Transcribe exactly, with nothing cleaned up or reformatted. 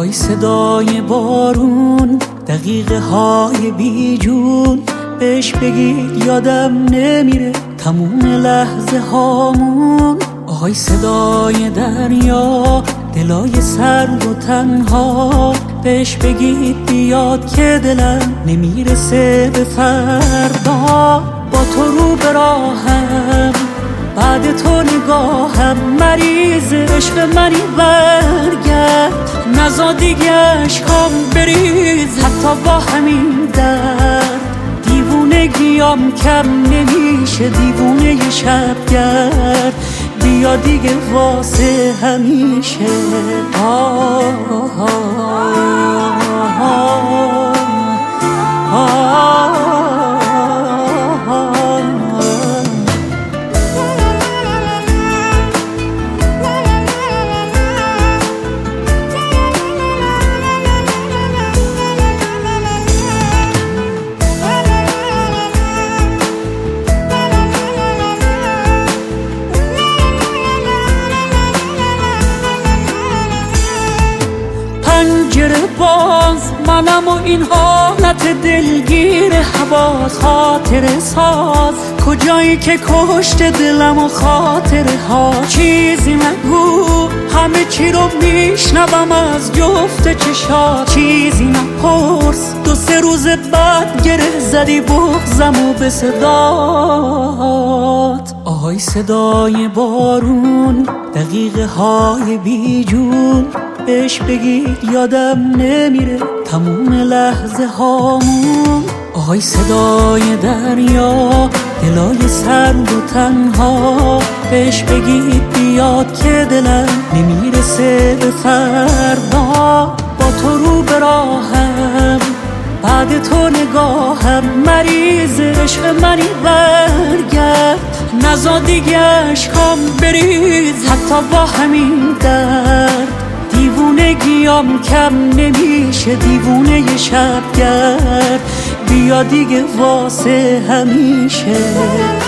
آهای صدای بارون، دقیقه های بی جون، بهش بگید یادم نمیره تموم لحظه هامون. آهای صدای دریا، دلای سرد و تنها، بهش بگید بیاد که دلم نمیرسه به فردا. با تو رو به راهم، بعد تو نگاهم، مریض عشق منی برگرد، نزا دیگه عشقام بریز حتی با همین درد. دیوونگیام کم نمیشه، دیوونه ی شبگرد، بیا دیگه واسه همیشه. آه آه آه آه آه. پنجره باز منم و این حالت دلگیر حواس، خاطر ساز کجایی که کشت دلم و خاطره ها. چیزی نگو، همه چی رو میشنوم از جفت چشات. چیزی نپرس، دو سه روز بعد گره زدی بغزم و به صدات. آهای صدای بارون، دقیقه های بی جون، بهش بگید یادم نمیره تموم لحظه هامون. آهای صدای دریا، دلای سرد و تنها، بهش بگید بیاد که دلم نمیرسه به فردا. با تو رو به راهم، بعد تو نگاهم، مریض عشق منی برگرد، نزا دیگه عشقام بریز حتی با همین درد. دیوونگیام کم نمیشه، دیوونه ی شبگرد، بیا دیگه واسه همیشه.